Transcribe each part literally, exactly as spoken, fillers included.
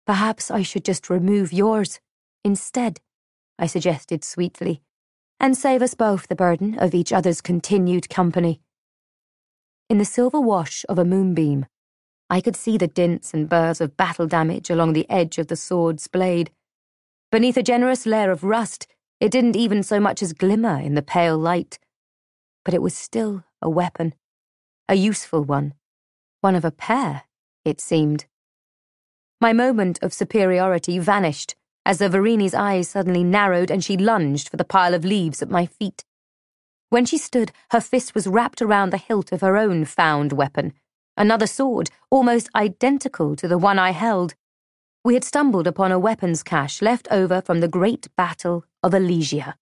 Perhaps I should just remove yours instead, I suggested sweetly, and save us both the burden of each other's continued company. In the silver wash of a moonbeam, I could see the dints and burrs of battle damage along the edge of the sword's blade. Beneath a generous layer of rust, it didn't even so much as glimmer in the pale light. But it was still a weapon, a useful one, one of a pair, it seemed. My moment of superiority vanished as the Varini's eyes suddenly narrowed and she lunged for the pile of leaves at my feet. When she stood, her fist was wrapped around the hilt of her own found weapon, another sword, almost identical to the one I held. We had stumbled upon a weapons cache left over from the great battle of Alesia.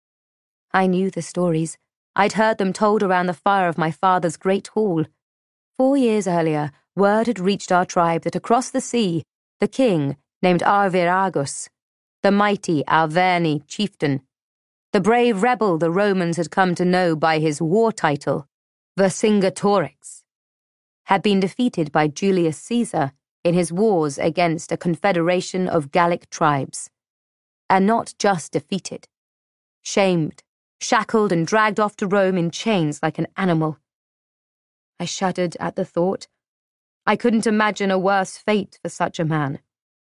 I knew the stories. I'd heard them told around the fire of my father's great hall. Four years earlier, word had reached our tribe that across the sea, the king, named Arviragus, the mighty Arverni chieftain, the brave rebel the Romans had come to know by his war title, Vercingetorix, had been defeated by Julius Caesar in his wars against a confederation of Gallic tribes. And not just defeated. Shamed, shackled and dragged off to Rome in chains like an animal. I shuddered at the thought. I couldn't imagine a worse fate for such a man.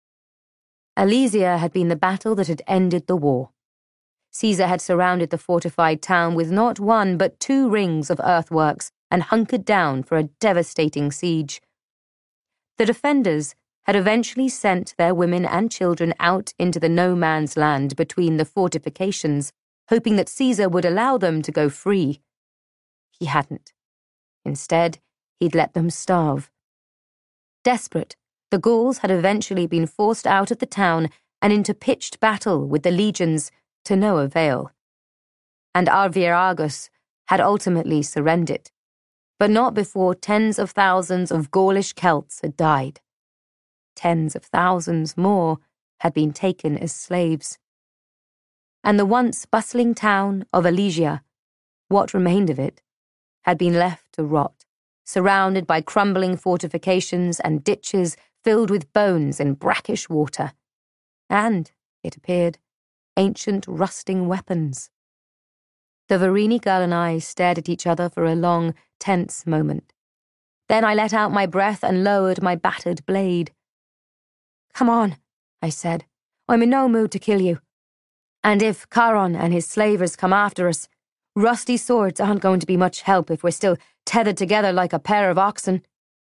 Alesia had been the battle that had ended the war. Caesar had surrounded the fortified town with not one but two rings of earthworks and hunkered down for a devastating siege. The defenders had eventually sent their women and children out into the no-man's land between the fortifications, hoping that Caesar would allow them to go free. He hadn't. Instead, he'd let them starve. Desperate, the Gauls had eventually been forced out of the town and into pitched battle with the legions, to no avail. And Arviragus had ultimately surrendered, but not before tens of thousands of Gaulish Celts had died. Tens of thousands more had been taken as slaves. And the once bustling town of Alesia, what remained of it, had been left to rot, surrounded by crumbling fortifications and ditches filled with bones and brackish water. And, it appeared, ancient rusting weapons. The Varini girl and I stared at each other for a long, tense moment. Then I let out my breath and lowered my battered blade. "Come on," I said. "I'm in no mood to kill you. And if Charon and his slavers come after us, rusty swords aren't going to be much help if we're still tethered together like a pair of oxen."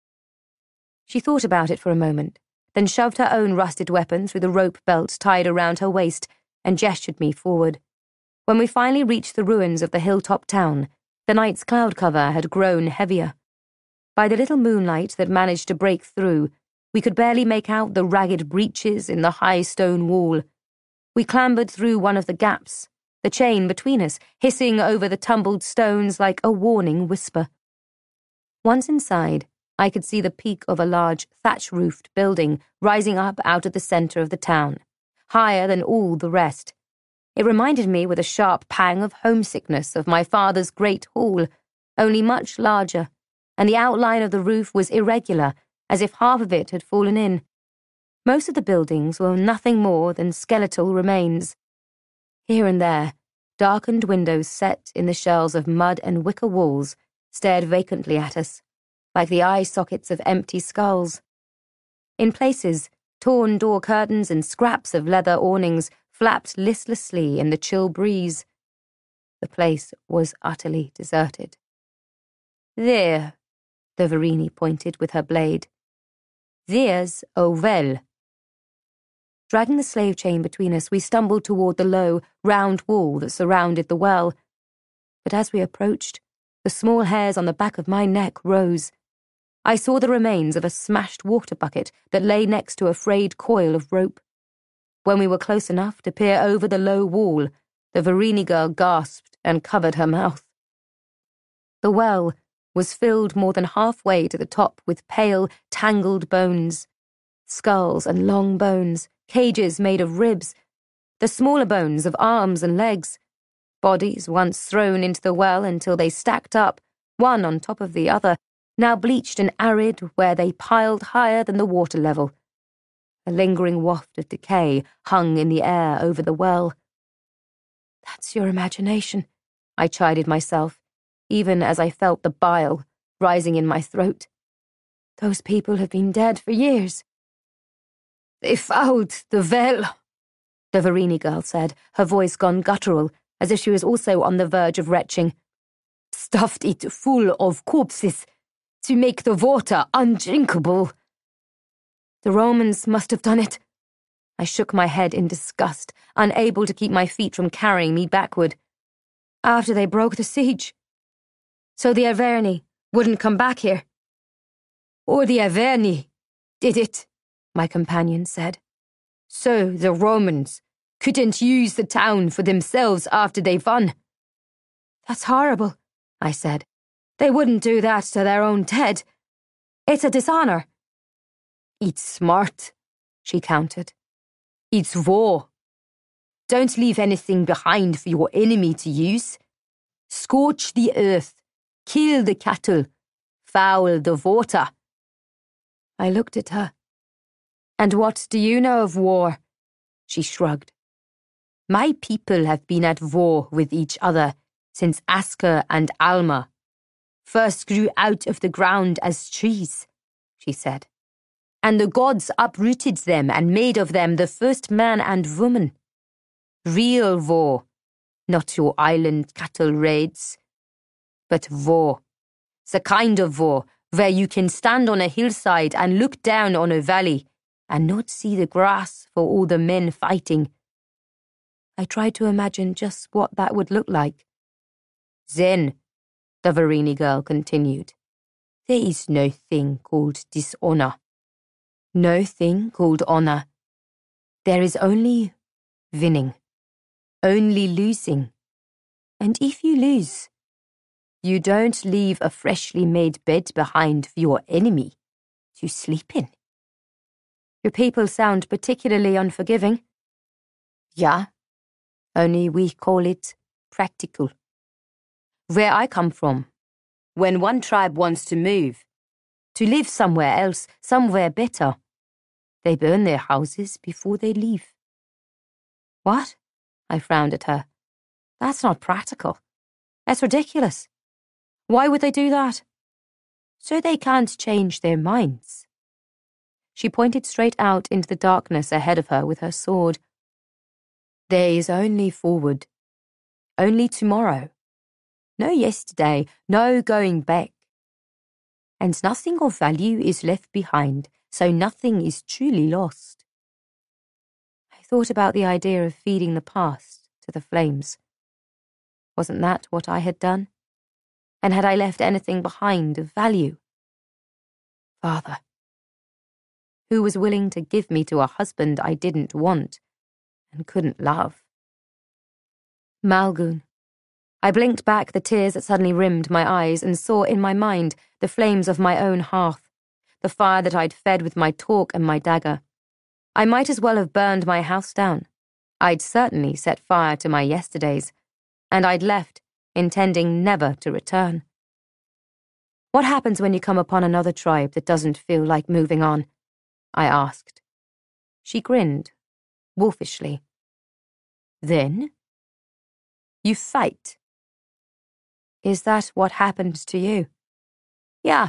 She thought about it for a moment, then shoved her own rusted weapon through the rope belt tied around her waist and gestured me forward. When we finally reached the ruins of the hilltop town, the night's cloud cover had grown heavier. By the little moonlight that managed to break through, we could barely make out the ragged breaches in the high stone wall. We clambered through one of the gaps, the chain between us hissing over the tumbled stones like a warning whisper. Once inside, I could see the peak of a large thatch-roofed building rising up out of the center of the town, higher than all the rest. It reminded me with a sharp pang of homesickness of my father's great hall, only much larger, and the outline of the roof was irregular, as if half of it had fallen in. Most of the buildings were nothing more than skeletal remains. Here and there, darkened windows set in the shells of mud and wicker walls stared vacantly at us, like the eye sockets of empty skulls. In places, torn door curtains and scraps of leather awnings flapped listlessly in the chill breeze. The place was utterly deserted. "There," the Varini pointed with her blade. "There's a well." Dragging the slave chain between us, we stumbled toward the low, round wall that surrounded the well. But as we approached, the small hairs on the back of my neck rose. I saw the remains of a smashed water bucket that lay next to a frayed coil of rope. When we were close enough to peer over the low wall, the Varini girl gasped and covered her mouth. The well was filled more than halfway to the top with pale, tangled bones. Skulls and long bones, cages made of ribs, the smaller bones of arms and legs. Bodies once thrown into the well until they stacked up, one on top of the other, now bleached and arid where they piled higher than the water level. A lingering waft of decay hung in the air over the well. That's your imagination, I chided myself, even as I felt the bile rising in my throat. Those people have been dead for years. They fouled the well, the Verini girl said, her voice gone guttural, as if she was also on the verge of retching. Stuffed it full of corpses to make the water undrinkable. The Romans must have done it. I shook my head in disgust, unable to keep my feet from carrying me backward. After they broke the siege. So the Averni wouldn't come back here. Or the Averni did it, my companion said. So the Romans couldn't use the town for themselves after they won. That's horrible, I said. They wouldn't do that to their own dead. It's a dishonor. It's smart, she countered. It's war. Don't leave anything behind for your enemy to use. Scorch the earth, kill the cattle, foul the water. I looked at her. And what do you know of war? She shrugged. My people have been at war with each other since Asker and Alma first grew out of the ground as trees, she said. And the gods uprooted them and made of them the first man and woman. Real war, not your island cattle raids, but war. The kind of war where you can stand on a hillside and look down on a valley and not see the grass for all the men fighting. I tried to imagine just what that would look like. Then, the Verini girl continued, there is no thing called dishonor. No thing called honor. There is only winning, only losing. And if you lose, you don't leave a freshly made bed behind for your enemy to sleep in. Your people sound particularly unforgiving. Yeah, only we call it practical. Where I come from, when one tribe wants to move, to live somewhere else, somewhere better, they burn their houses before they leave. What? I frowned at her. That's not practical. That's ridiculous. Why would they do that? So they can't change their minds. She pointed straight out into the darkness ahead of her with her sword. There is only forward. Only tomorrow. No yesterday, no going back. And nothing of value is left behind, so nothing is truly lost. I thought about the idea of feeding the past to the flames. Wasn't that what I had done? And had I left anything behind of value? Father. Who was willing to give me to a husband I didn't want and couldn't love? Malgun. I blinked back the tears that suddenly rimmed my eyes and saw in my mind the flames of my own hearth, the fire that I'd fed with my talk and my dagger. I might as well have burned my house down. I'd certainly set fire to my yesterdays, and I'd left, intending never to return. What happens when you come upon another tribe that doesn't feel like moving on? I asked. She grinned, wolfishly. Then? You fight. Is that what happened to you? Yeah.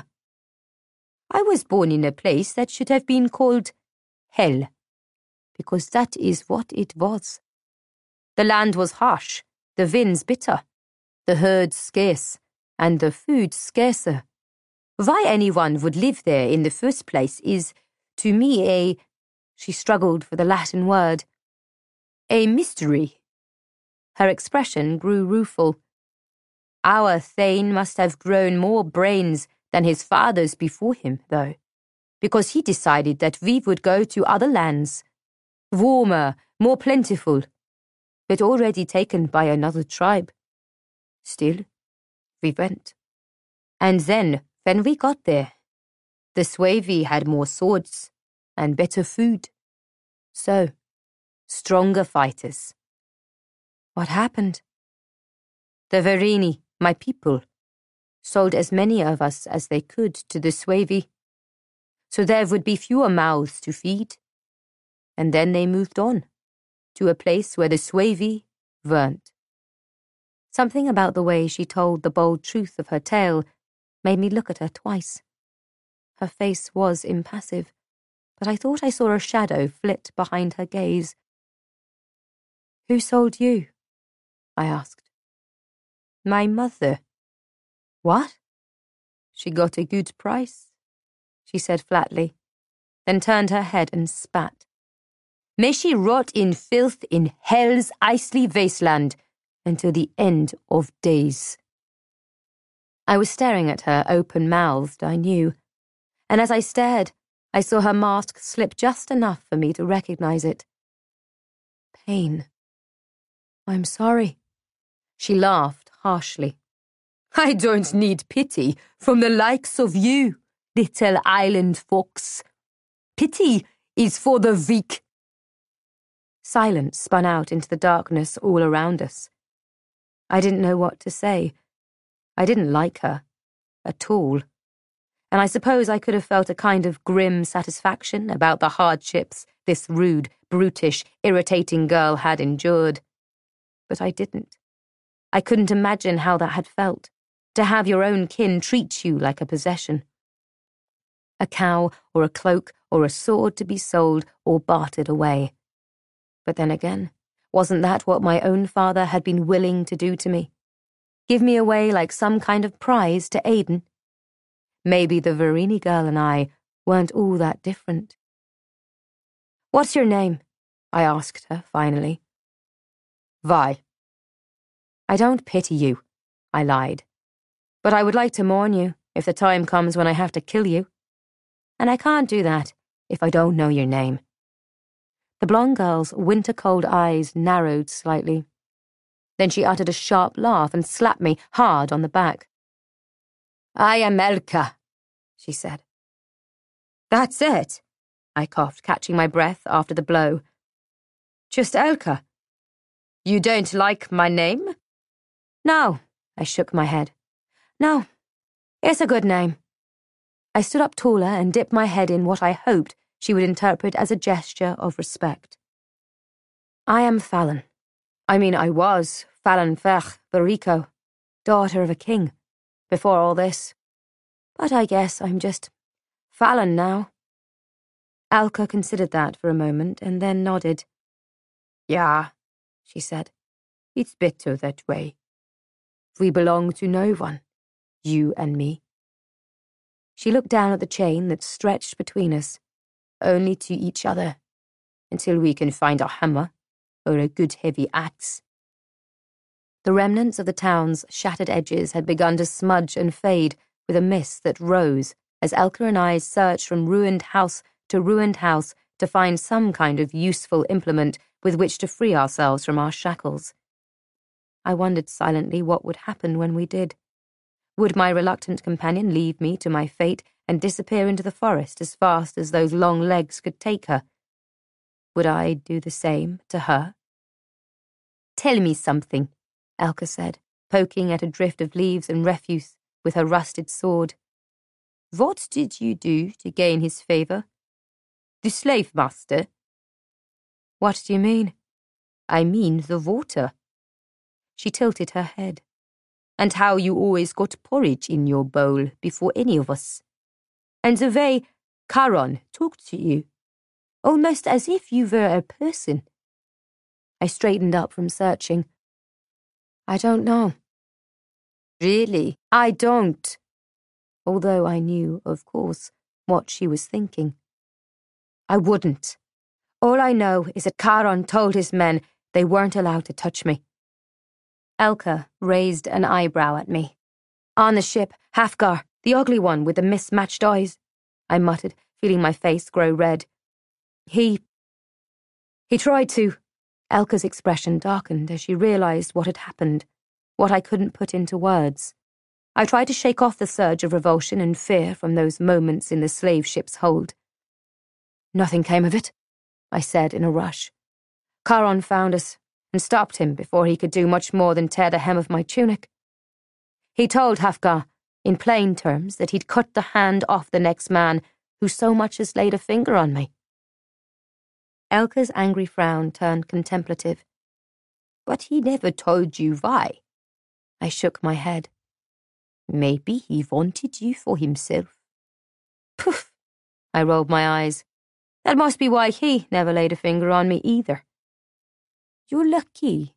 I was born in a place that should have been called hell, because that is what it was. The land was harsh, the winds bitter, the herds scarce, and the food scarcer. Why anyone would live there in the first place is, to me, a... She struggled for the Latin word. A mystery. Her expression grew rueful. Our Thane must have grown more brains than his fathers before him, though, because he decided that we would go to other lands, warmer, more plentiful, but already taken by another tribe. Still, we went. And then, when we got there, the Suevi had more swords and better food. So, stronger fighters. What happened? The Verini, my people, sold as many of us as they could to the Suevi, so there would be fewer mouths to feed, and then they moved on, to a place where the Suevi weren't. Something about the way she told the bold truth of her tale made me look at her twice. Her face was impassive, but I thought I saw a shadow flit behind her gaze. "Who sold you?" I asked. "My mother." "What?" "She got a good price," she said flatly, then turned her head and spat. "May she rot in filth in hell's icy wasteland until the end of days." I was staring at her open-mouthed, I knew, and as I stared, I saw her mask slip just enough for me to recognize it. Pain. "I'm sorry." She laughed harshly. "I don't need pity from the likes of you, little island fox. Pity is for the weak." Silence spun out into the darkness all around us. I didn't know what to say. I didn't like her, at all, and I suppose I could have felt a kind of grim satisfaction about the hardships this rude, brutish, irritating girl had endured. But I didn't. I couldn't imagine how that had felt, to have your own kin treat you like a possession. A cow or a cloak or a sword to be sold or bartered away. But then again, wasn't that what my own father had been willing to do to me? Give me away like some kind of prize to Aiden? Maybe the Verini girl and I weren't all that different. "What's your name?" I asked her, finally. "Vi." "I don't pity you," I lied. "But I would like to mourn you if the time comes when I have to kill you. And I can't do that if I don't know your name." The blonde girl's winter-cold eyes narrowed slightly. Then she uttered a sharp laugh and slapped me hard on the back. "I am Elka," she said. "That's it," I coughed, catching my breath after the blow. "Just Elka? You don't like my name?" "No," I shook my head. "No, it's a good name." I stood up taller and dipped my head in what I hoped she would interpret as a gesture of respect. "I am Fallon. I mean, I was Fallon Fech Barico, daughter of a king, before all this. But I guess I'm just Fallon now." Elka considered that for a moment and then nodded. "Yeah," she said. "It's better that way. We belong to no one, you and me." She looked down at the chain that stretched between us, only to each other, until we can find a hammer or a good heavy axe. The remnants of the town's shattered edges had begun to smudge and fade with a mist that rose as Elka and I searched from ruined house to ruined house to find some kind of useful implement with which to free ourselves from our shackles. I wondered silently what would happen when we did. Would my reluctant companion leave me to my fate and disappear into the forest as fast as those long legs could take her? Would I do the same to her? "Tell me something," Elka said, poking at a drift of leaves and refuse with her rusted sword. "What did you do to gain his favour? The slave master?" "What do you mean?" "I mean the water." She tilted her head. "And how you always got porridge in your bowl before any of us. And the way Charon talked to you, almost as if you were a person." I straightened up from searching. "I don't know." "Really, I don't." Although I knew, of course, what she was thinking. "I wouldn't. All I know is that Charon told his men they weren't allowed to touch me." Elka raised an eyebrow at me. "On the ship, Hafgar, the ugly one with the mismatched eyes," I muttered, feeling my face grow red. He... he tried to..." Elka's expression darkened as she realized what had happened, what I couldn't put into words. I tried to shake off the surge of revulsion and fear from those moments in the slave ship's hold. "Nothing came of it," I said in a rush. "Charon found us and stopped him before he could do much more than tear the hem of my tunic. He told Hafgar, in plain terms, that he'd cut the hand off the next man who so much as laid a finger on me." Elka's angry frown turned contemplative. But he never told you why. I shook my head. Maybe he wanted you for himself. Poof! I rolled my eyes. That must be why he never laid a finger on me either. You're lucky.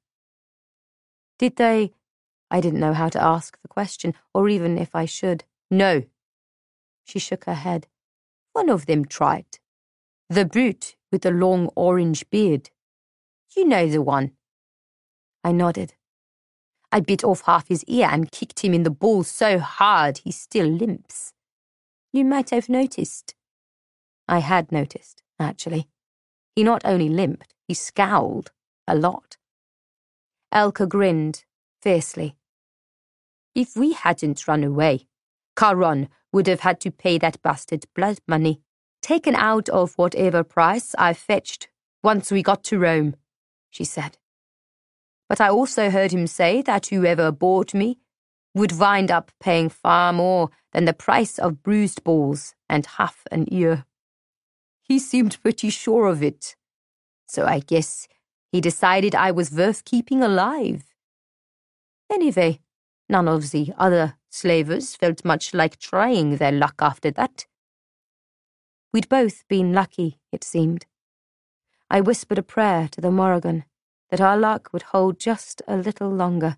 Did they... I didn't know how to ask the question, or even if I should. No. She shook her head. One of them tried. The brute with the long orange beard. You know the one. I nodded. I bit off half his ear and kicked him in the balls so hard he still limps. You might have noticed. I had noticed, actually. He not only limped, he scowled a lot. Elka grinned fiercely. If we hadn't run away, Charon would have had to pay that bastard blood money, taken out of whatever price I fetched once we got to Rome, she said. But I also heard him say that whoever bought me would wind up paying far more than the price of bruised balls and half an ear. He seemed pretty sure of it, so I guess he decided I was worth keeping alive. Anyway, none of the other slavers felt much like trying their luck after that. We'd both been lucky, it seemed. I whispered a prayer to the Morrigan that our luck would hold just a little longer.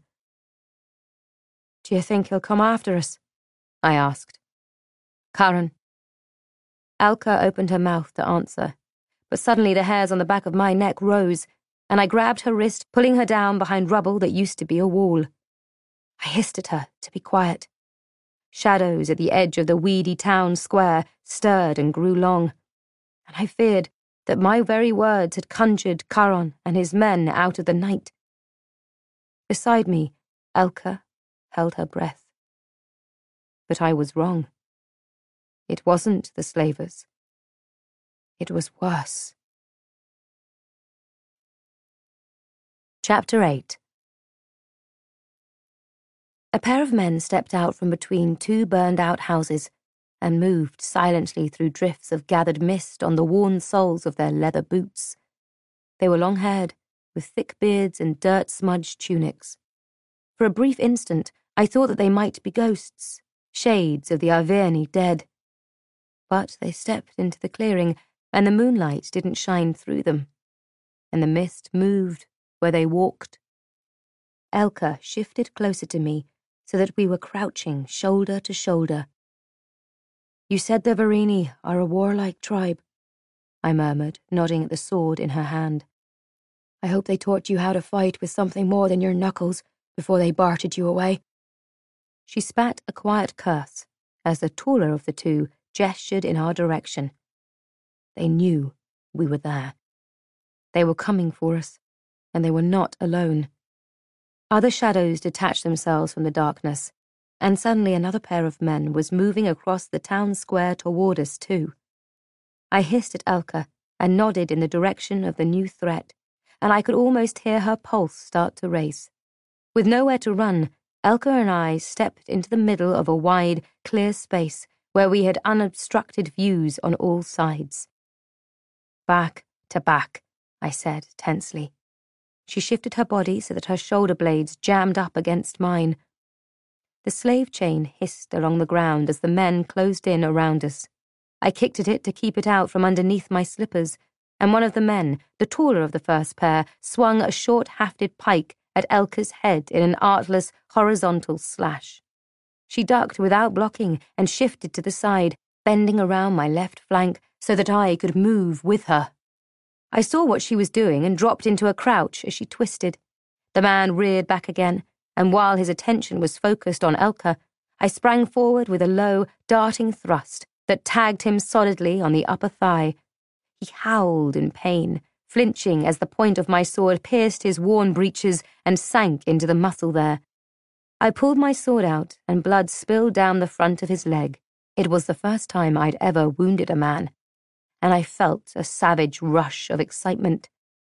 Do you think he'll come after us? I asked. Charon. Elka opened her mouth to answer, but suddenly the hairs on the back of my neck rose, and I grabbed her wrist, pulling her down behind rubble that used to be a wall. I hissed at her to be quiet. Shadows at the edge of the weedy town square stirred and grew long, and I feared that my very words had conjured Charon and his men out of the night. Beside me, Elka held her breath. But I was wrong. It wasn't the slavers. It was worse. Chapter eight. A pair of men stepped out from between two burned-out houses and moved silently through drifts of gathered mist on the worn soles of their leather boots. They were long-haired, with thick beards and dirt-smudged tunics. For a brief instant, I thought that they might be ghosts, shades of the Averni dead. But they stepped into the clearing, and the moonlight didn't shine through them, and the mist moved where they walked. Elka shifted closer to me so that we were crouching shoulder to shoulder. You said the Varini are a warlike tribe, I murmured, nodding at the sword in her hand. I hope they taught you how to fight with something more than your knuckles before they bartered you away. She spat a quiet curse as the taller of the two gestured in our direction. They knew we were there. They were coming for us, and they were not alone. Other shadows detached themselves from the darkness, and suddenly another pair of men was moving across the town square toward us too. I hissed at Elka and nodded in the direction of the new threat, and I could almost hear her pulse start to race. With nowhere to run, Elka and I stepped into the middle of a wide, clear space where we had unobstructed views on all sides. Back to back, I said tensely. She shifted her body so that her shoulder blades jammed up against mine. The slave chain hissed along the ground as the men closed in around us. I kicked at it to keep it out from underneath my slippers, and one of the men, the taller of the first pair, swung a short-hafted pike at Elka's head in an artless, horizontal slash. She ducked without blocking and shifted to the side, bending around my left flank so that I could move with her. I saw what she was doing and dropped into a crouch as she twisted. The man reared back again, and while his attention was focused on Elka, I sprang forward with a low, darting thrust that tagged him solidly on the upper thigh. He howled in pain, flinching as the point of my sword pierced his worn breeches and sank into the muscle there. I pulled my sword out, and blood spilled down the front of his leg. It was the first time I'd ever wounded a man, and I felt a savage rush of excitement.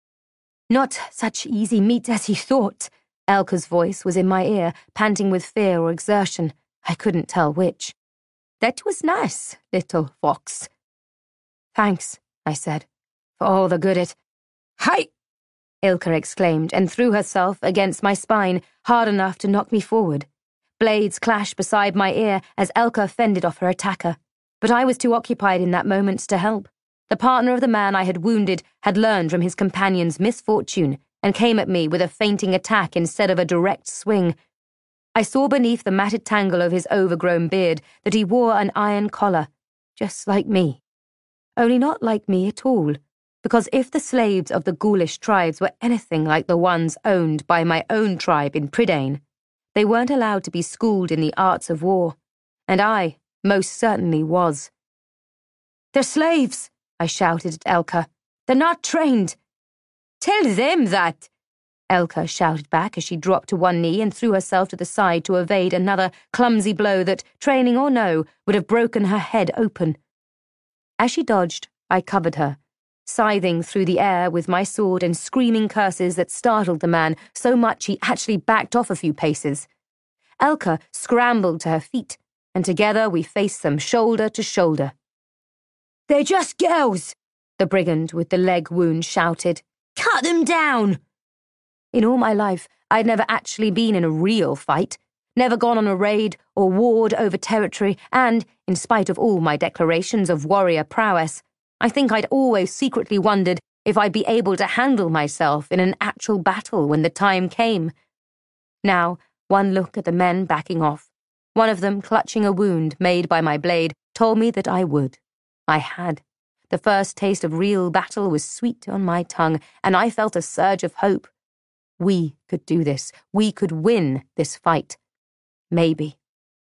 Not such easy meat as he thought. Elka's voice was in my ear, panting with fear or exertion. I couldn't tell which. That was nice, little fox. Thanks, I said, For all the good it— Hi! Ilka exclaimed and threw herself against my spine, hard enough to knock me forward. Blades clashed beside my ear as Elka fended off her attacker, but I was too occupied in that moment to help. The partner of the man I had wounded had learned from his companion's misfortune and came at me with a feinting attack instead of a direct swing. I saw beneath the matted tangle of his overgrown beard that he wore an iron collar, just like me. Only not like me at all, because if the slaves of the ghoulish tribes were anything like the ones owned by my own tribe in Prydain, they weren't allowed to be schooled in the arts of war, and I most certainly was. "They're slaves," I shouted at Elka. "They're not trained." "Tell them that," Elka shouted back as she dropped to one knee and threw herself to the side to evade another clumsy blow that, training or no, would have broken her head open. As she dodged, I covered her, scything through the air with my sword and screaming curses that startled the man so much he actually backed off a few paces. Elka scrambled to her feet, and together we faced them shoulder to shoulder. "They're just girls," the brigand with the leg wound shouted. "Cut them down!" In all my life, I'd never actually been in a real fight, never gone on a raid or warred over territory, and, in spite of all my declarations of warrior prowess, I think I'd always secretly wondered if I'd be able to handle myself in an actual battle when the time came. Now, one look at the men backing off, one of them clutching a wound made by my blade, told me that I would. I had. The first taste of real battle was sweet on my tongue, and I felt a surge of hope. We could do this. We could win this fight. Maybe.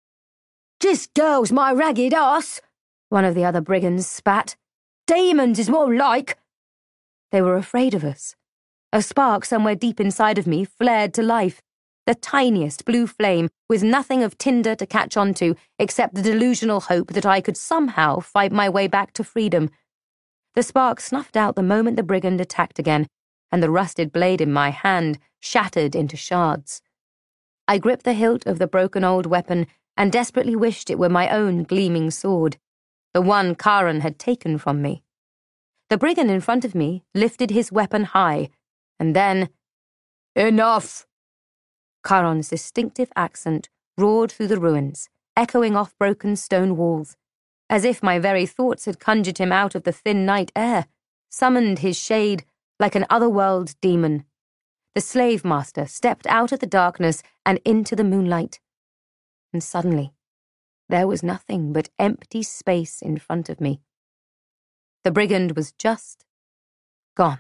"Just girls, my ragged ass," one of the other brigands spat. "Demons is more like." They were afraid of us. A spark somewhere deep inside of me flared to life, the tiniest blue flame with nothing of tinder to catch onto except the delusional hope that I could somehow fight my way back to freedom. The spark snuffed out the moment the brigand attacked again, and the rusted blade in my hand shattered into shards. I gripped the hilt of the broken old weapon and desperately wished it were my own gleaming sword, the one Charon had taken from me. The brigand in front of me lifted his weapon high, and then— "Enough!" Charon's distinctive accent roared through the ruins, echoing off broken stone walls, as if my very thoughts had conjured him out of the thin night air, summoned his shade like an otherworld demon. The slave master stepped out of the darkness and into the moonlight. And suddenly, there was nothing but empty space in front of me. The brigand was just gone.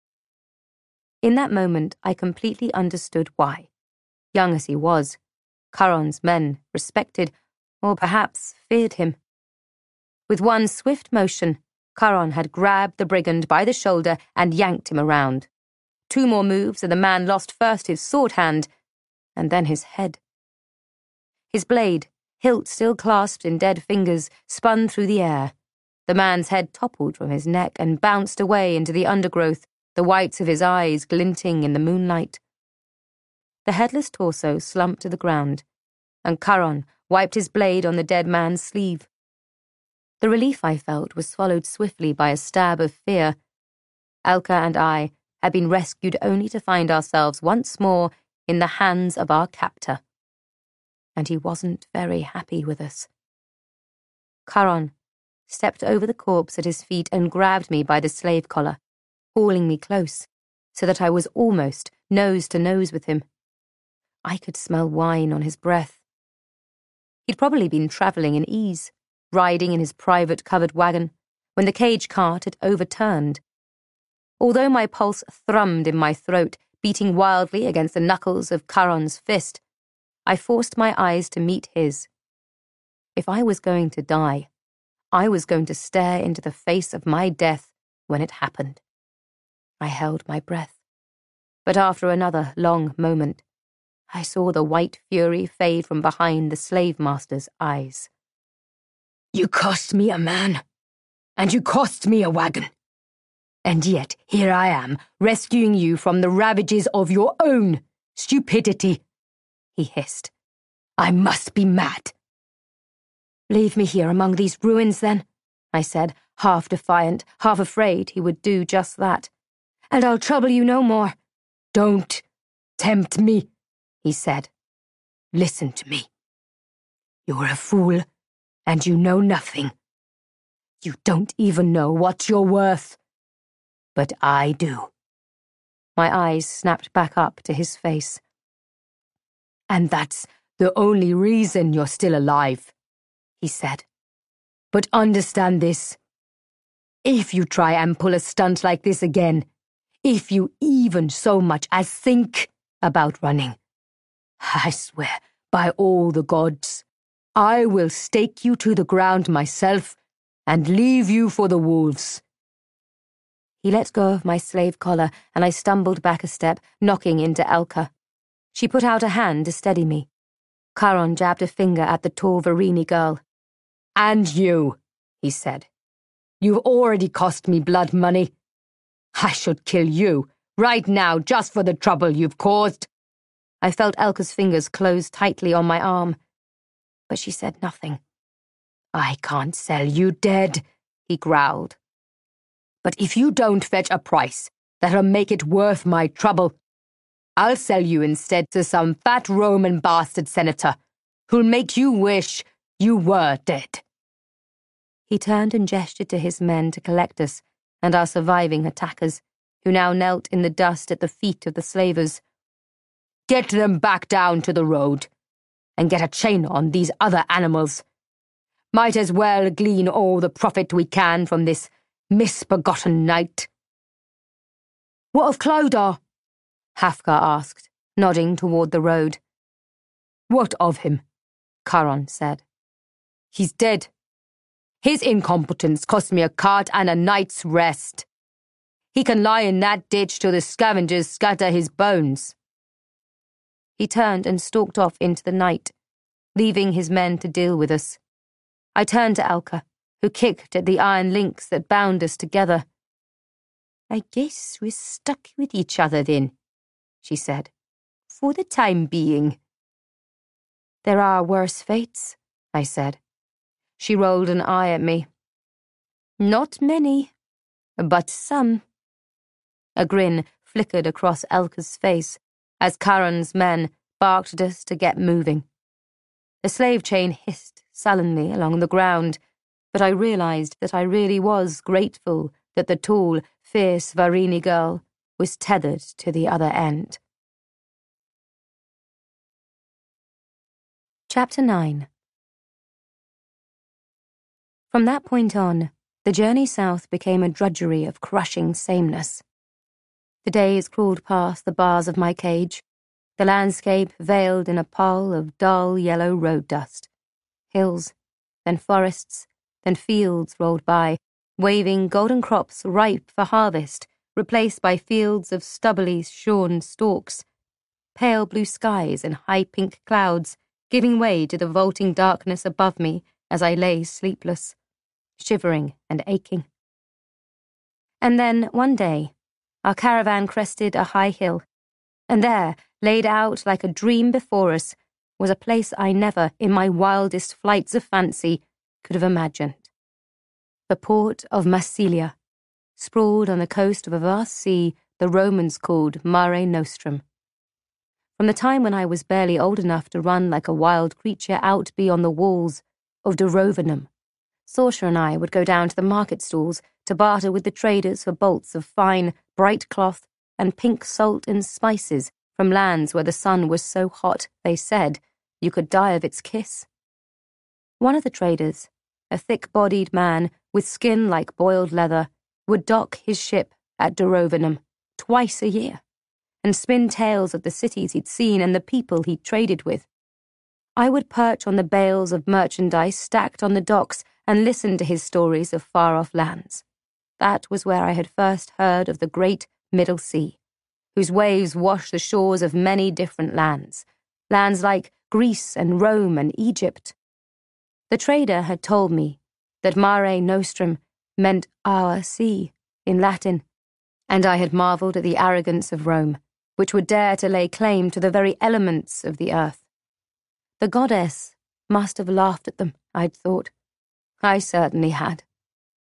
In that moment, I completely understood why. Young as he was, Charon's men respected, or perhaps feared him. With one swift motion, Charon had grabbed the brigand by the shoulder and yanked him around. Two more moves and the man lost first his sword hand, and then his head. His blade, hilt still clasped in dead fingers, spun through the air. The man's head toppled from his neck and bounced away into the undergrowth, the whites of his eyes glinting in the moonlight. The headless torso slumped to the ground, and Charon wiped his blade on the dead man's sleeve. The relief I felt was swallowed swiftly by a stab of fear. Elka and I had been rescued only to find ourselves once more in the hands of our captor. And he wasn't very happy with us. Charon stepped over the corpse at his feet and grabbed me by the slave collar, hauling me close, so that I was almost nose to nose with him. I could smell wine on his breath. He'd probably been travelling in ease, riding in his private covered wagon, when the cage cart had overturned. Although my pulse thrummed in my throat, beating wildly against the knuckles of Charon's fist, I forced my eyes to meet his. If I was going to die, I was going to stare into the face of my death when it happened. I held my breath, but after another long moment, I saw the white fury fade from behind the slave master's eyes. "You cost me a man, and you cost me a wagon. And yet here I am, rescuing you from the ravages of your own stupidity," he hissed. "I must be mad." "Leave me here among these ruins, then," I said. half defiant, half afraid he would do just that. "And I'll trouble you no more." "Don't tempt me," he said. "Listen to me. You're a fool, and you know nothing. You don't even know what you're worth. But I do." My eyes snapped back up to his face. "And that's the only reason you're still alive," he said. "But understand this. If you try and pull a stunt like this again, if you even so much as think about running, I swear by all the gods, I will stake you to the ground myself and leave you for the wolves." He let go of my slave collar, and I stumbled back a step, knocking into Elka. She put out a hand to steady me. Charon jabbed a finger at the tall Varini girl. "And you," he said. "You've already cost me blood money. I should kill you, right now, just for the trouble you've caused." I felt Elka's fingers close tightly on my arm, but she said nothing. "I can't sell you dead," he growled. "But if you don't fetch a price that'll make it worth my trouble, I'll sell you instead to some fat Roman bastard senator who'll make you wish you were dead." He turned and gestured to his men to collect us and our surviving attackers, who now knelt in the dust at the feet of the slavers. "Get them back down to the road, and get a chain on these other animals. Might as well glean all the profit we can from this misbegotten night." "What of Clodagh?" Hafgar asked, nodding toward the road. "What of him?" Charon said. "He's dead. His incompetence cost me a cart and a night's rest. He can lie in that ditch till the scavengers scatter his bones." He turned and stalked off into the night, leaving his men to deal with us. I turned to Elka, who kicked at the iron links that bound us together. "I guess we're stuck with each other then," she said, "for the time being." "There are worse fates," I said. She rolled an eye at me. "Not many, but some." A grin flickered across Elka's face as Charon's men barked at us to get moving. The slave chain hissed sullenly along the ground, but I realized that I really was grateful that the tall, fierce Varini girl was tethered to the other end. Chapter nine. From that point on, the journey south became a drudgery of crushing sameness. The days crawled past the bars of my cage, the landscape veiled in a pall of dull yellow road dust. Hills, then forests, then fields rolled by, waving golden crops ripe for harvest, replaced by fields of stubbly shorn stalks, pale blue skies and high pink clouds, giving way to the vaulting darkness above me as I lay sleepless, shivering and aching. And then, one day, our caravan crested a high hill, and there, laid out like a dream before us, was a place I never, in my wildest flights of fancy, could have imagined. The port of Massilia, sprawled on the coast of a vast sea the Romans called Mare Nostrum. From the time when I was barely old enough to run like a wild creature out beyond the walls of Durovenum, Saoirse and I would go down to the market stalls to barter with the traders for bolts of fine, bright cloth and pink salt and spices from lands where the sun was so hot, they said, you could die of its kiss. One of the traders, a thick-bodied man with skin like boiled leather, would dock his ship at Durovenum twice a year and spin tales of the cities he'd seen and the people he'd traded with. I would perch on the bales of merchandise stacked on the docks and listen to his stories of far-off lands. That was where I had first heard of the great Middle Sea, whose waves wash the shores of many different lands, lands like Greece and Rome and Egypt. The trader had told me that Mare Nostrum meant our sea in Latin, and I had marvelled at the arrogance of Rome, which would dare to lay claim to the very elements of the earth. The goddess must have laughed at them, I'd thought. I certainly had.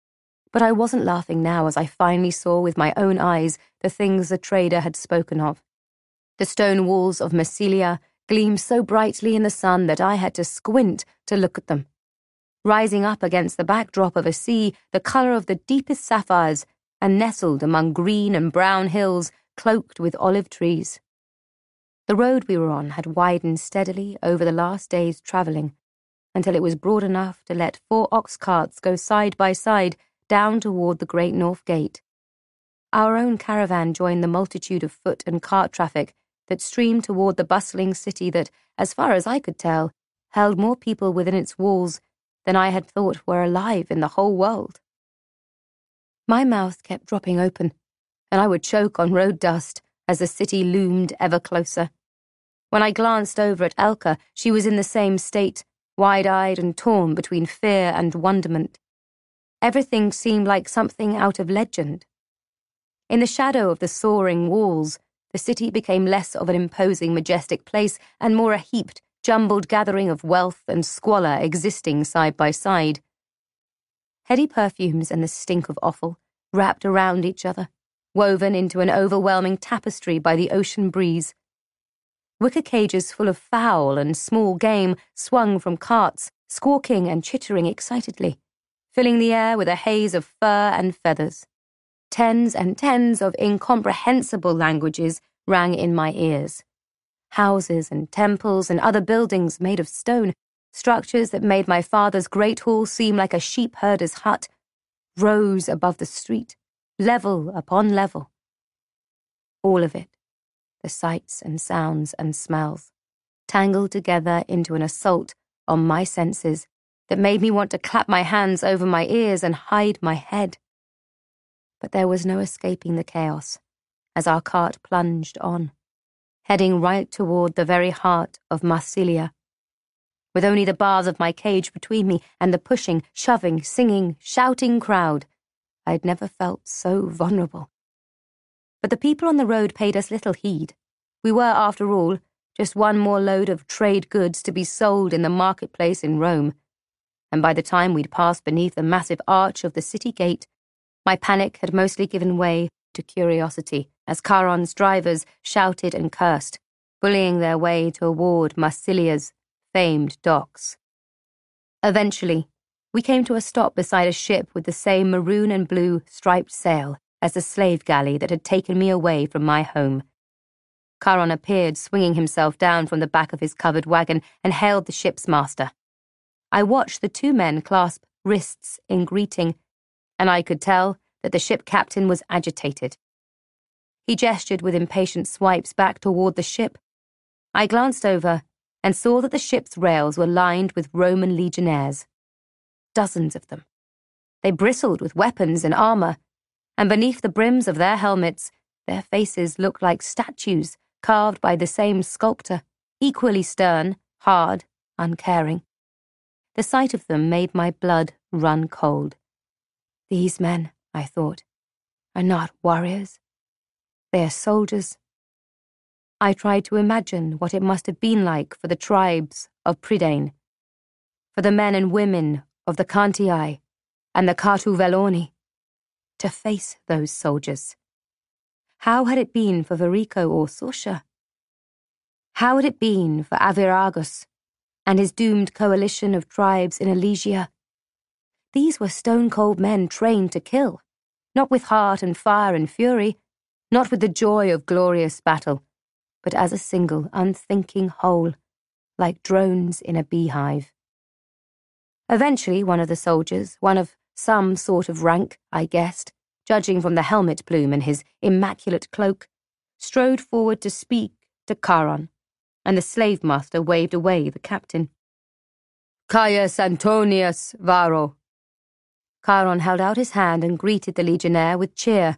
But I wasn't laughing now as I finally saw with my own eyes the things the trader had spoken of. The stone walls of Massilia gleamed so brightly in the sun that I had to squint to look at them, rising up against the backdrop of a sea the colour of the deepest sapphires and nestled among green and brown hills cloaked with olive trees. The road we were on had widened steadily over the last day's travelling until it was broad enough to let four ox carts go side by side down toward the Great North Gate. Our own caravan joined the multitude of foot and cart traffic that streamed toward the bustling city that, as far as I could tell, held more people within its walls than I had thought were alive in the whole world. My mouth kept dropping open, and I would choke on road dust as the city loomed ever closer. When I glanced over at Elka, she was in the same state, wide-eyed and torn between fear and wonderment. Everything seemed like something out of legend. In the shadow of the soaring walls, the city became less of an imposing, majestic place and more a heaped, jumbled gathering of wealth and squalor existing side by side. Heady perfumes and the stink of offal wrapped around each other, woven into an overwhelming tapestry by the ocean breeze. Wicker cages full of fowl and small game swung from carts, squawking and chittering excitedly, filling the air with a haze of fur and feathers. Tens and tens of incomprehensible languages rang in my ears. Houses and temples and other buildings made of stone, structures that made my father's great hall seem like a sheep herder's hut, rose above the street, level upon level. All of it, the sights and sounds and smells, tangled together into an assault on my senses that made me want to clap my hands over my ears and hide my head. But there was no escaping the chaos as our cart plunged on, heading right toward the very heart of Massilia. With only the bars of my cage between me and the pushing, shoving, singing, shouting crowd, I'd never felt so vulnerable. But the people on the road paid us little heed. We were, after all, just one more load of trade goods to be sold in the marketplace in Rome, and by the time we'd passed beneath the massive arch of the city gate, my panic had mostly given way to curiosity as Charon's drivers shouted and cursed, bullying their way toward Massilia's famed docks. Eventually, we came to a stop beside a ship with the same maroon and blue striped sail as the slave galley that had taken me away from my home. Charon appeared, swinging himself down from the back of his covered wagon, and hailed the ship's master. I watched the two men clasp wrists in greeting, and I could tell that the ship captain was agitated. He gestured with impatient swipes back toward the ship. I glanced over and saw that the ship's rails were lined with Roman legionnaires. Dozens of them. They bristled with weapons and armor, and beneath the brims of their helmets, their faces looked like statues carved by the same sculptor, equally stern, hard, uncaring. The sight of them made my blood run cold. These men, I thought, are not warriors. They are soldiers. I tried to imagine what it must have been like for the tribes of Prydain, for the men and women of the Cantii and the Cartuvelloni, to face those soldiers. How had it been for Varico or Sorsha? How had it been for Aviragus and his doomed coalition of tribes in Elysia? These were stone-cold men trained to kill, not with heart and fire and fury, not with the joy of glorious battle, but as a single, unthinking whole, like drones in a beehive. Eventually, one of the soldiers, one of some sort of rank, I guessed, judging from the helmet plume and his immaculate cloak, strode forward to speak to Charon, and the slave master waved away the captain. Caius Antonius Varro. Charon held out his hand and greeted the legionnaire with cheer.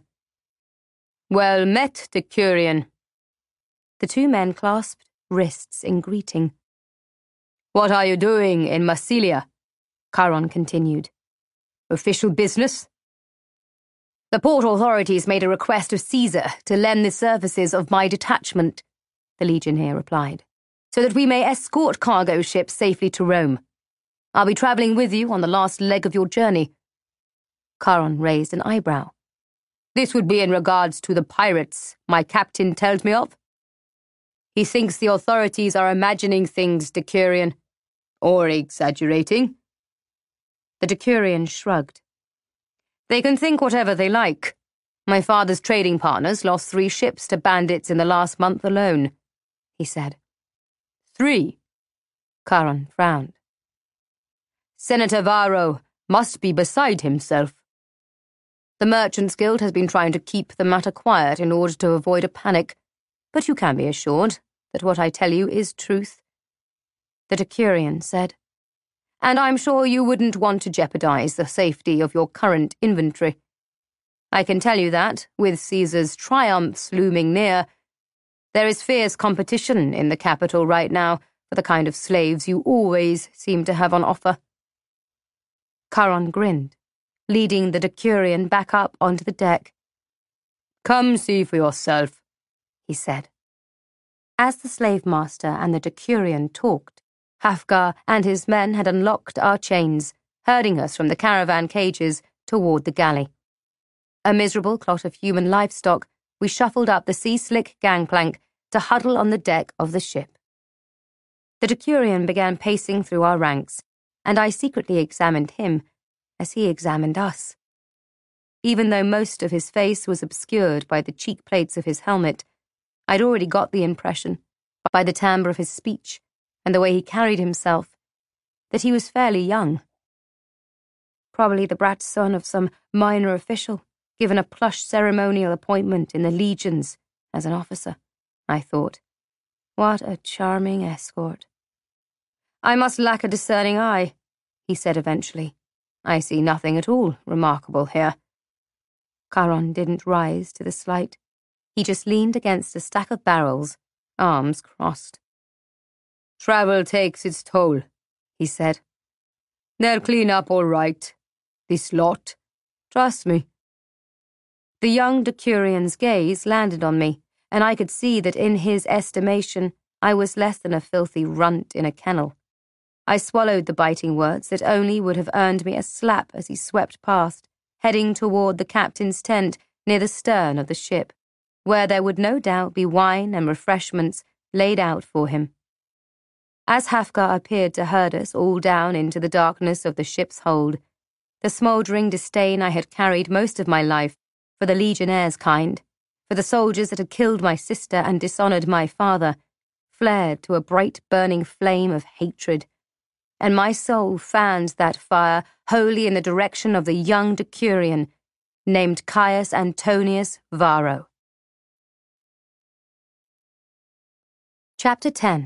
Well met, Decurion. The two men clasped wrists in greeting. What are you doing in Massilia? Charon continued. Official business? The port authorities made a request of Caesar to lend the services of my detachment, the legionnaire replied, so that we may escort cargo ships safely to Rome. I'll be travelling with you on the last leg of your journey. Charon raised an eyebrow. This would be in regards to the pirates my captain tells me of. He thinks the authorities are imagining things, Decurion, or exaggerating. The Decurion shrugged. They can think whatever they like. My father's trading partners lost three ships to bandits in the last month alone, he said. Three? Charon frowned. Senator Varro must be beside himself. The Merchants Guild has been trying to keep the matter quiet in order to avoid a panic, but you can be assured that what I tell you is truth. The Decurion said. And I'm sure you wouldn't want to jeopardize the safety of your current inventory. I can tell you that, with Caesar's triumphs looming near, there is fierce competition in the capital right now for the kind of slaves you always seem to have on offer. Charon grinned, leading the Decurion back up onto the deck. Come see for yourself, he said. As the slave master and the Decurion talked, Hafgar and his men had unlocked our chains, herding us from the caravan cages toward the galley. A miserable clot of human livestock, we shuffled up the sea-slick gangplank to huddle on the deck of the ship. The Decurion began pacing through our ranks, and I secretly examined him as he examined us. Even though most of his face was obscured by the cheek plates of his helmet, I'd already got the impression, by the timbre of his speech and the way he carried himself, that he was fairly young. Probably the brat son of some minor official, given a plush ceremonial appointment in the legions as an officer, I thought. What a charming escort. I must lack a discerning eye, he said eventually. I see nothing at all remarkable here. Charon didn't rise to the slight. He just leaned against a stack of barrels, arms crossed. Travel takes its toll, he said. They'll clean up all right, this lot. Trust me. The young Decurion's gaze landed on me, and I could see that in his estimation I was less than a filthy runt in a kennel. I swallowed the biting words that only would have earned me a slap as he swept past, heading toward the captain's tent near the stern of the ship, where there would no doubt be wine and refreshments laid out for him. As Hafgar appeared to herd us all down into the darkness of the ship's hold, the smouldering disdain I had carried most of my life for the Legionnaires' kind, for the soldiers that had killed my sister and dishonored my father, flared to a bright burning flame of hatred, and my soul fanned that fire wholly in the direction of the young Decurion, named Caius Antonius Varro. Chapter ten.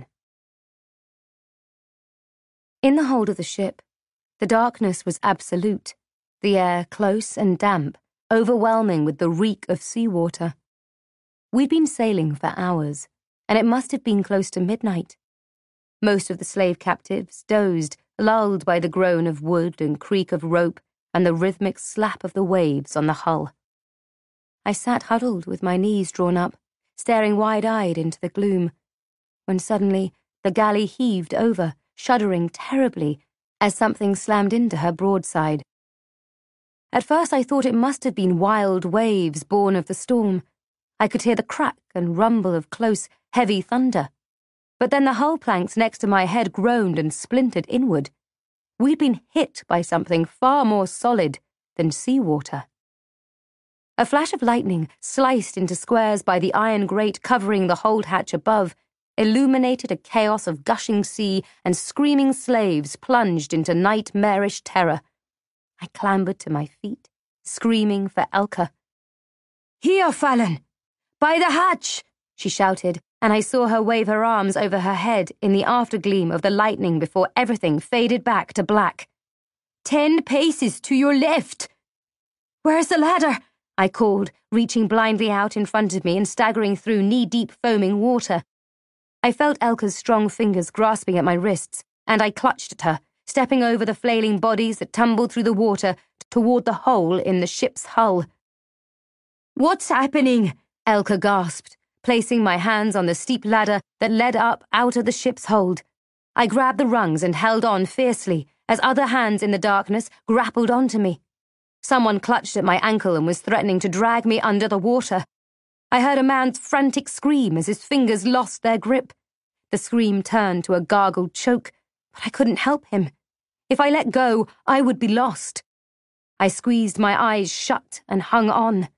In the hold of the ship, the darkness was absolute, the air close and damp, overwhelming with the reek of seawater. We'd been sailing for hours, and it must have been close to midnight. Most of the slave captives dozed, lulled by the groan of wood and creak of rope and the rhythmic slap of the waves on the hull. I sat huddled with my knees drawn up, staring wide-eyed into the gloom, when suddenly the galley heaved over, shuddering terribly as something slammed into her broadside. At first I thought it must have been wild waves born of the storm. I could hear the crack and rumble of close, heavy thunder. But then the hull planks next to my head groaned and splintered inward. We'd been hit by something far more solid than seawater. A flash of lightning, sliced into squares by the iron grate covering the hold hatch above, illuminated a chaos of gushing sea and screaming slaves plunged into nightmarish terror. I clambered to my feet, screaming for Elka. "Here, Fallon! By the hatch!" she shouted, and I saw her wave her arms over her head in the aftergleam of the lightning before everything faded back to black. "Ten paces to your left!" "Where's the ladder?" I called, reaching blindly out in front of me and staggering through knee-deep foaming water. I felt Elka's strong fingers grasping at my wrists, and I clutched at her, stepping over the flailing bodies that tumbled through the water toward the hole in the ship's hull. "What's happening?" Elka gasped, placing my hands on the steep ladder that led up out of the ship's hold. I grabbed the rungs and held on fiercely as other hands in the darkness grappled onto me. Someone clutched at my ankle and was threatening to drag me under the water. I heard a man's frantic scream as his fingers lost their grip. The scream turned to a gargled choke, but I couldn't help him. If I let go, I would be lost. I squeezed my eyes shut and hung on.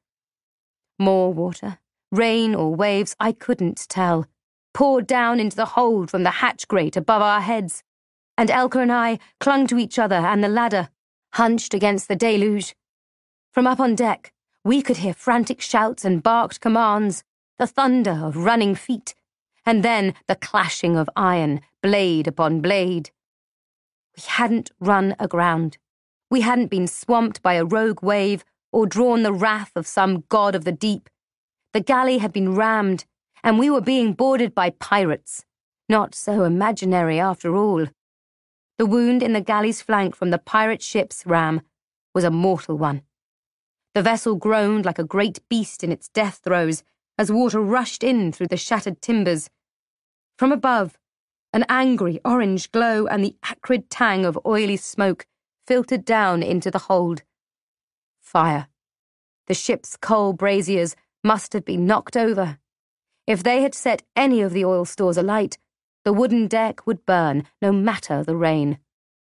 More water, rain or waves, I couldn't tell, poured down into the hold from the hatch grate above our heads, and Elka and I clung to each other and the ladder, hunched against the deluge. From up on deck, we could hear frantic shouts and barked commands, the thunder of running feet, and then the clashing of iron, blade upon blade. We hadn't run aground. We hadn't been swamped by a rogue wave or drawn the wrath of some god of the deep. The galley had been rammed, and we were being boarded by pirates. Not so imaginary after all. The wound in the galley's flank from the pirate ship's ram was a mortal one. The vessel groaned like a great beast in its death throes as water rushed in through the shattered timbers. From above, an angry orange glow and the acrid tang of oily smoke filtered down into the hold. Fire. The ship's coal braziers must have been knocked over. If they had set any of the oil stores alight, the wooden deck would burn, no matter the rain.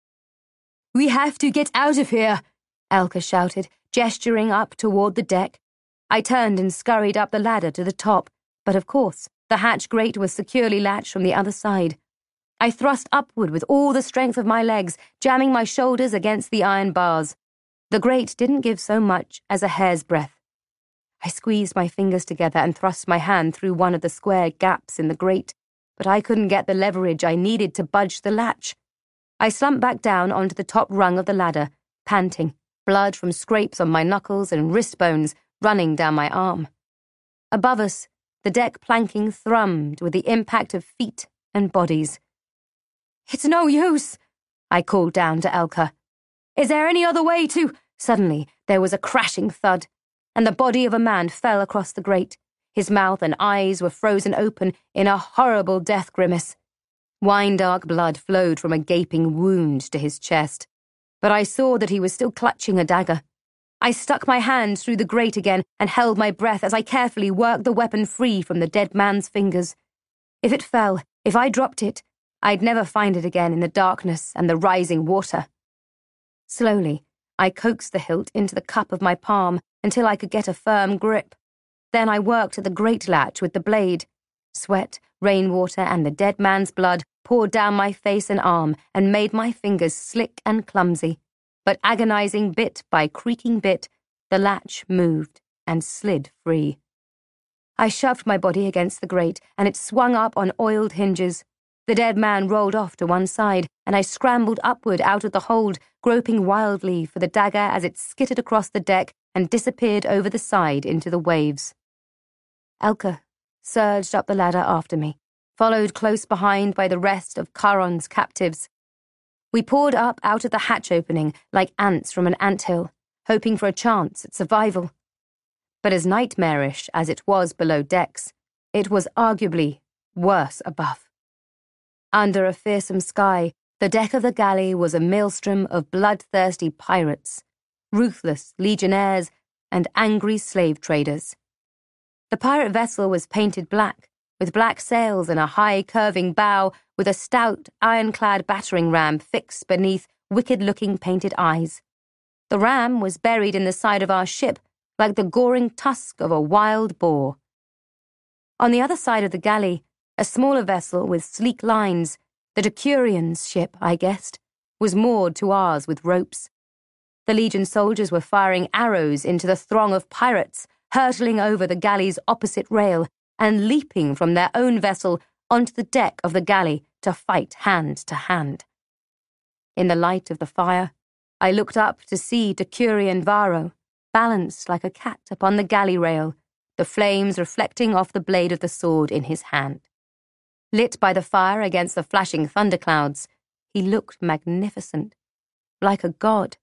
"We have to get out of here," Elka shouted, gesturing up toward the deck. I turned and scurried up the ladder to the top, but of course, the hatch grate was securely latched from the other side. I thrust upward with all the strength of my legs, jamming my shoulders against the iron bars. The grate didn't give so much as a hair's breadth. I squeezed my fingers together and thrust my hand through one of the square gaps in the grate, but I couldn't get the leverage I needed to budge the latch. I slumped back down onto the top rung of the ladder, panting, blood from scrapes on my knuckles and wrist bones running down my arm. Above us, the deck planking thrummed with the impact of feet and bodies. "It's no use," I called down to Elka. "Is there any other way to—" Suddenly, there was a crashing thud, and the body of a man fell across the grate. His mouth and eyes were frozen open in a horrible death grimace. Wine-dark blood flowed from a gaping wound to his chest, but I saw that he was still clutching a dagger. I stuck my hand through the grate again and held my breath as I carefully worked the weapon free from the dead man's fingers. If it fell, if I dropped it, I'd never find it again in the darkness and the rising water. Slowly, I coaxed the hilt into the cup of my palm until I could get a firm grip. Then I worked at the grate latch with the blade. Sweat, rainwater, and the dead man's blood poured down my face and arm and made my fingers slick and clumsy. But agonizing bit by creaking bit, the latch moved and slid free. I shoved my body against the grate, and it swung up on oiled hinges. The dead man rolled off to one side, and I scrambled upward out of the hold, groping wildly for the dagger as it skittered across the deck and disappeared over the side into the waves. Elka surged up the ladder after me, followed close behind by the rest of Charon's captives. We poured up out of the hatch opening like ants from an anthill, hoping for a chance at survival. But as nightmarish as it was below decks, it was arguably worse above. Under a fearsome sky, the deck of the galley was a maelstrom of bloodthirsty pirates, ruthless legionnaires, and angry slave traders. The pirate vessel was painted black, with black sails and a high curving bow with a stout, ironclad battering ram fixed beneath wicked-looking painted eyes. The ram was buried in the side of our ship like the goring tusk of a wild boar. On the other side of the galley, a smaller vessel with sleek lines, the Decurions' ship, I guessed, was moored to ours with ropes. The Legion soldiers were firing arrows into the throng of pirates, hurtling over the galley's opposite rail and leaping from their own vessel onto the deck of the galley to fight hand to hand. In the light of the fire, I looked up to see Decurion Varro, balanced like a cat upon the galley rail, the flames reflecting off the blade of the sword in his hand. Lit by the fire against the flashing thunderclouds, he looked magnificent, like a god.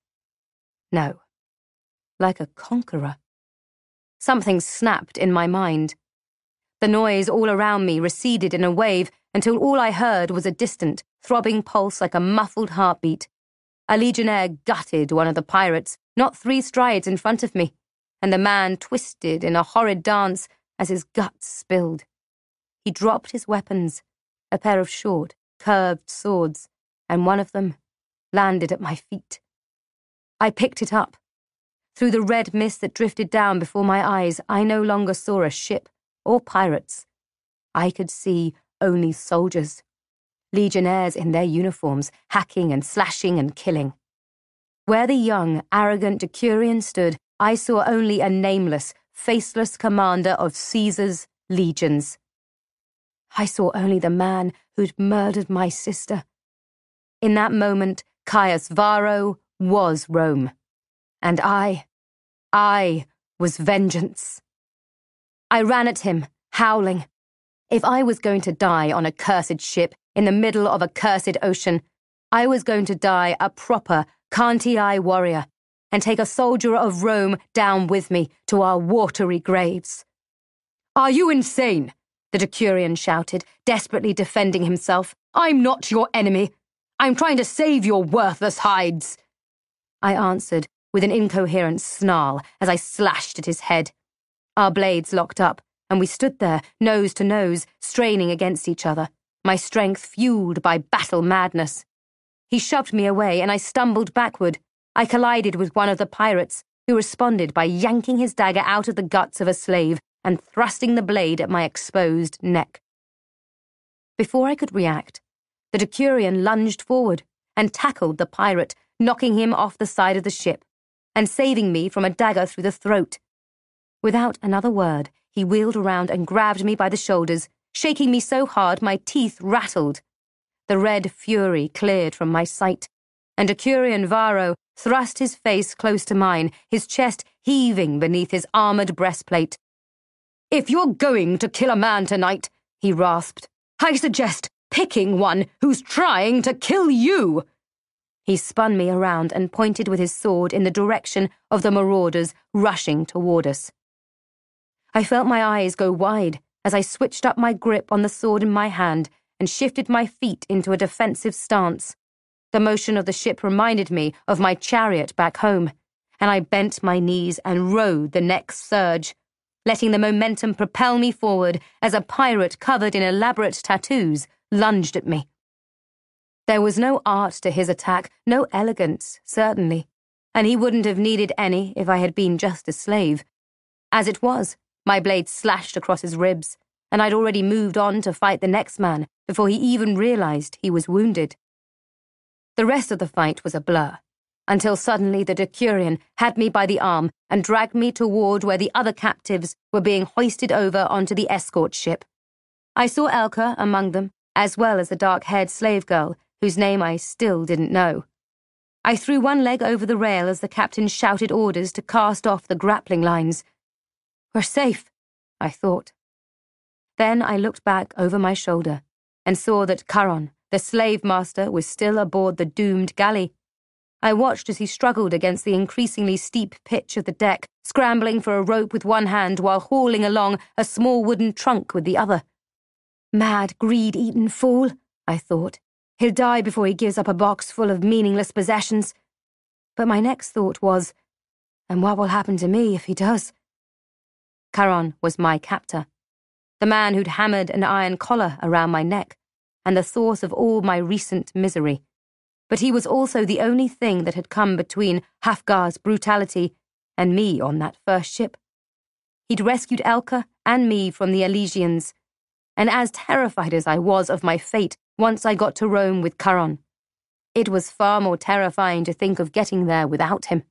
No, like a conqueror. Something snapped in my mind. The noise all around me receded in a wave until all I heard was a distant, throbbing pulse like a muffled heartbeat. A legionnaire gutted one of the pirates, not three strides in front of me, and the man twisted in a horrid dance as his guts spilled. He dropped his weapons, a pair of short, curved swords, and one of them landed at my feet. I picked it up. Through the red mist that drifted down before my eyes, I no longer saw a ship or pirates. I could see only soldiers, legionnaires in their uniforms, hacking and slashing and killing. Where the young, arrogant Decurion stood, I saw only a nameless, faceless commander of Caesar's legions. I saw only the man who'd murdered my sister. In that moment, Caius Varro was Rome. And I, I was vengeance. I ran at him, howling. If I was going to die on a cursed ship in the middle of a cursed ocean, I was going to die a proper Cantii warrior and take a soldier of Rome down with me to our watery graves. "Are you insane?" the Decurion shouted, desperately defending himself. "I'm not your enemy. I'm trying to save your worthless hides." I answered with an incoherent snarl as I slashed at his head. Our blades locked up, and we stood there, nose to nose, straining against each other, my strength fueled by battle madness. He shoved me away, and I stumbled backward. I collided with one of the pirates, who responded by yanking his dagger out of the guts of a slave and thrusting the blade at my exposed neck. Before I could react, the Decurion lunged forward and tackled the pirate, knocking him off the side of the ship and saving me from a dagger through the throat. Without another word, he wheeled around and grabbed me by the shoulders, shaking me so hard my teeth rattled. The red fury cleared from my sight, and Decurion Varro thrust his face close to mine, his chest heaving beneath his armored breastplate. "If you're going to kill a man tonight," he rasped, "I suggest picking one who's trying to kill you." He spun me around and pointed with his sword in the direction of the marauders rushing toward us. I felt my eyes go wide as I switched up my grip on the sword in my hand and shifted my feet into a defensive stance. The motion of the ship reminded me of my chariot back home, and I bent my knees and rode the next surge, letting the momentum propel me forward as a pirate covered in elaborate tattoos lunged at me. There was no art to his attack, no elegance, certainly, and he wouldn't have needed any if I had been just a slave. As it was, my blade slashed across his ribs, and I'd already moved on to fight the next man before he even realized he was wounded. The rest of the fight was a blur, until suddenly the Decurion had me by the arm and dragged me toward where the other captives were being hoisted over onto the escort ship. I saw Elka among them, as well as the dark-haired slave girl, whose name I still didn't know. I threw one leg over the rail as the captain shouted orders to cast off the grappling lines. "We're safe," I thought. Then I looked back over my shoulder and saw that Charon, the slave master, was still aboard the doomed galley. I watched as he struggled against the increasingly steep pitch of the deck, scrambling for a rope with one hand while hauling along a small wooden trunk with the other. Mad, greed-eaten fool, I thought. He'll die before he gives up a box full of meaningless possessions. But my next thought was, and what will happen to me if he does? Charon was my captor, the man who'd hammered an iron collar around my neck, and the source of all my recent misery. But he was also the only thing that had come between Hafgar's brutality and me on that first ship. He'd rescued Elka and me from the Elysians, and as terrified as I was of my fate once I got to Rome with Charon, it was far more terrifying to think of getting there without him.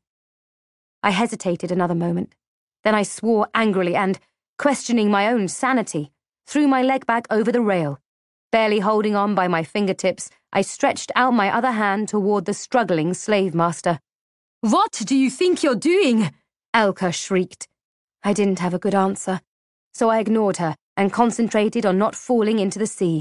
I hesitated another moment. Then I swore angrily and, questioning my own sanity, threw my leg back over the rail. Barely holding on by my fingertips, I stretched out my other hand toward the struggling slave master. "What do you think you're doing?" Elka shrieked. I didn't have a good answer, so I ignored her and concentrated on not falling into the sea.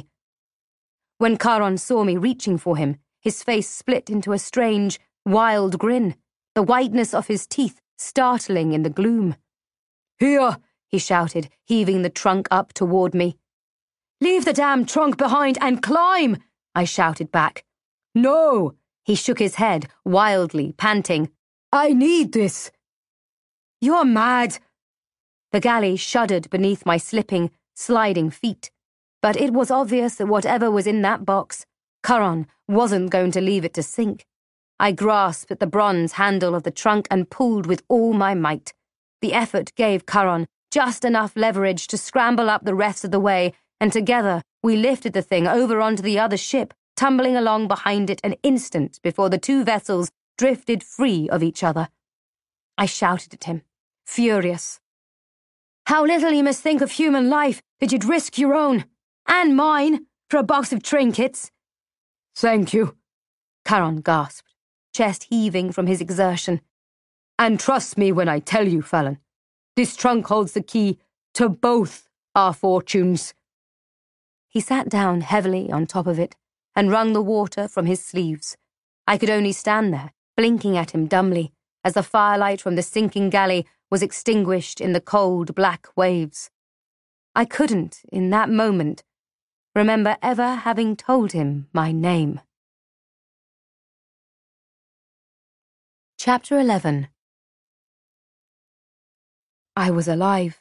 When Charon saw me reaching for him, his face split into a strange, wild grin, the whiteness of his teeth startling in the gloom. "Here!" he shouted, heaving the trunk up toward me. "Leave the damn trunk behind and climb!" I shouted back. "No!" He shook his head, wildly, panting. I need this. You're mad. The galley shuddered beneath my slipping, sliding feet, but it was obvious that whatever was in that box, Charon wasn't going to leave it to sink. I grasped at the bronze handle of the trunk and pulled with all my might. The effort gave Charon just enough leverage to scramble up the rest of the way, and together we lifted the thing over onto the other ship, tumbling along behind it an instant before the two vessels drifted free of each other. I shouted at him, furious. How little you must think of human life that you'd risk your own, and mine, for a box of trinkets. Thank you, Charon gasped, chest heaving from his exertion. And trust me when I tell you, Fallon, this trunk holds the key to both our fortunes. He sat down heavily on top of it and wrung the water from his sleeves. I could only stand there, blinking at him dumbly, as the firelight from the sinking galley was extinguished in the cold black waves. I couldn't, in that moment, remember ever having told him my name. Chapter eleven. I was alive.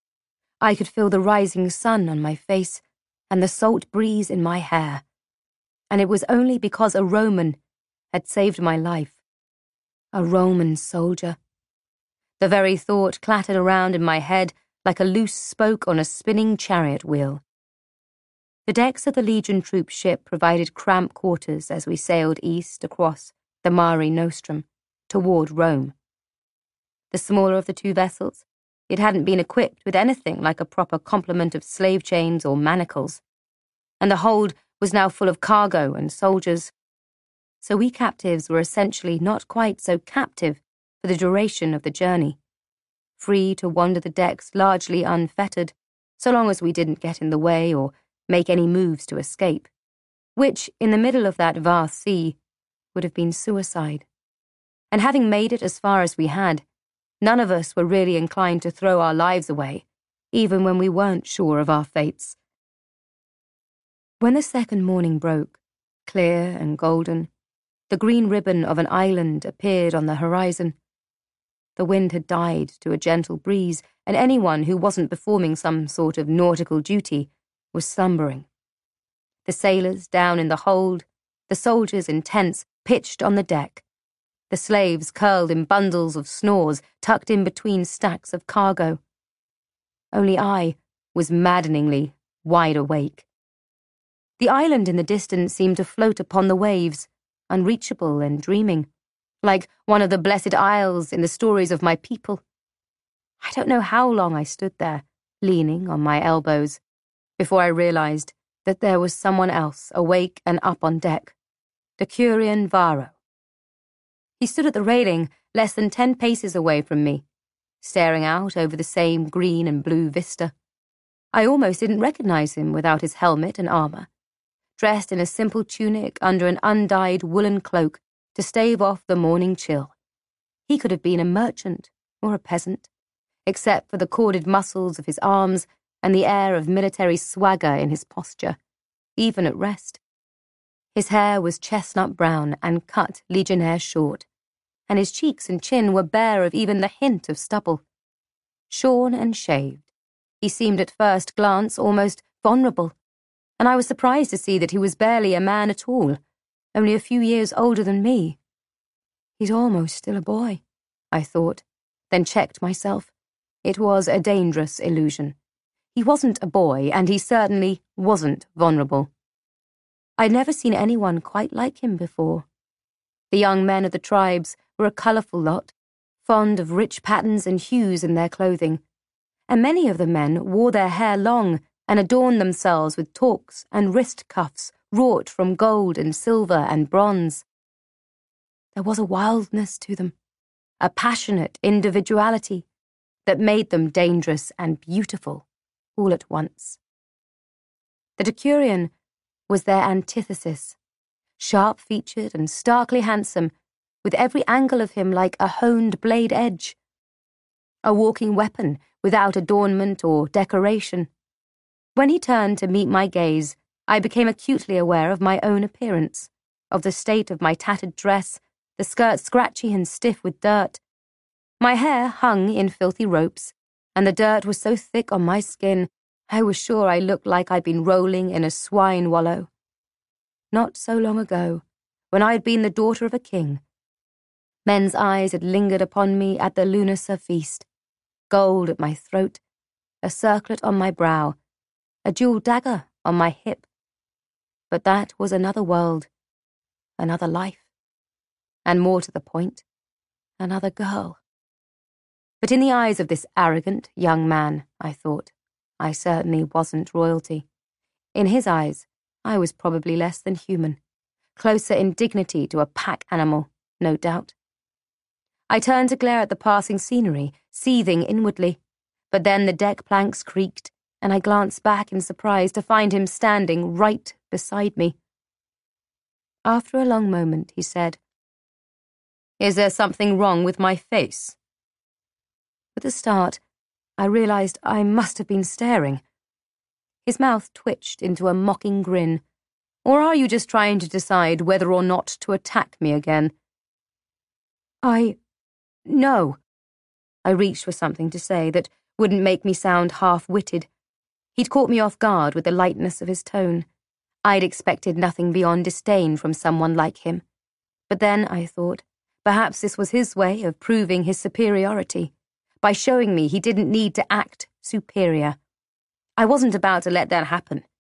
I could feel the rising sun on my face and the salt breeze in my hair, and it was only because a Roman had saved my life. A Roman soldier. The very thought clattered around in my head like a loose spoke on a spinning chariot wheel. The decks of the Legion troop ship provided cramped quarters as we sailed east across the Mare Nostrum toward Rome. The smaller of the two vessels, it hadn't been equipped with anything like a proper complement of slave chains or manacles, and the hold was now full of cargo and soldiers. So we captives were essentially not quite so captive for the duration of the journey, free to wander the decks largely unfettered, so long as we didn't get in the way or make any moves to escape, which, in the middle of that vast sea, would have been suicide. And having made it as far as we had, none of us were really inclined to throw our lives away, even when we weren't sure of our fates. When the second morning broke, clear and golden, the green ribbon of an island appeared on the horizon. The wind had died to a gentle breeze, and anyone who wasn't performing some sort of nautical duty was slumbering. The sailors down in the hold, the soldiers in tents pitched on the deck, the slaves curled in bundles of snores tucked in between stacks of cargo. Only I was maddeningly wide awake. The island in the distance seemed to float upon the waves, unreachable and dreaming, like one of the blessed isles in the stories of my people. I don't know how long I stood there, leaning on my elbows, before I realized that there was someone else awake and up on deck, Decurion Varro. He stood at the railing less than ten paces away from me, staring out over the same green and blue vista. I almost didn't recognize him without his helmet and armor, dressed in a simple tunic under an undyed woolen cloak to stave off the morning chill. He could have been a merchant or a peasant, except for the corded muscles of his arms and the air of military swagger in his posture, even at rest. His hair was chestnut brown and cut legionnaire short, and his cheeks and chin were bare of even the hint of stubble. Shorn and shaved, he seemed at first glance almost vulnerable, and I was surprised to see that he was barely a man at all, only a few years older than me. He's almost still a boy, I thought, then checked myself. It was a dangerous illusion. He wasn't a boy, and he certainly wasn't vulnerable. I'd never seen anyone quite like him before. The young men of the tribes were a colourful lot, fond of rich patterns and hues in their clothing, and many of the men wore their hair long and adorned themselves with torques and wrist cuffs wrought from gold and silver and bronze. There was a wildness to them, a passionate individuality that made them dangerous and beautiful all at once. The Decurion was their antithesis, sharp-featured and starkly handsome, with every angle of him like a honed blade edge. A walking weapon without adornment or decoration. When he turned to meet my gaze, I became acutely aware of my own appearance, of the state of my tattered dress, the skirt scratchy and stiff with dirt. My hair hung in filthy ropes, and the dirt was so thick on my skin, I was sure I looked like I'd been rolling in a swine wallow. Not so long ago, when I had been the daughter of a king, men's eyes had lingered upon me at the Lunacer feast, gold at my throat, a circlet on my brow, a jewelled dagger on my hip. But that was another world, another life, and more to the point, another girl. But in the eyes of this arrogant young man, I thought, I certainly wasn't royalty. In his eyes, I was probably less than human, closer in dignity to a pack animal, no doubt. I turned to glare at the passing scenery, seething inwardly, but then the deck planks creaked, and I glanced back in surprise to find him standing right beside me. After a long moment, he said, "Is there something wrong with my face?" With a start, I realized I must have been staring. His mouth twitched into a mocking grin. "Or are you just trying to decide whether or not to attack me again?" I... no. I reached for something to say that wouldn't make me sound half-witted. He'd caught me off guard with the lightness of his tone. I'd expected nothing beyond disdain from someone like him. But then, I thought, perhaps this was his way of proving his superiority, by showing me he didn't need to act superior. I wasn't about to let that happen.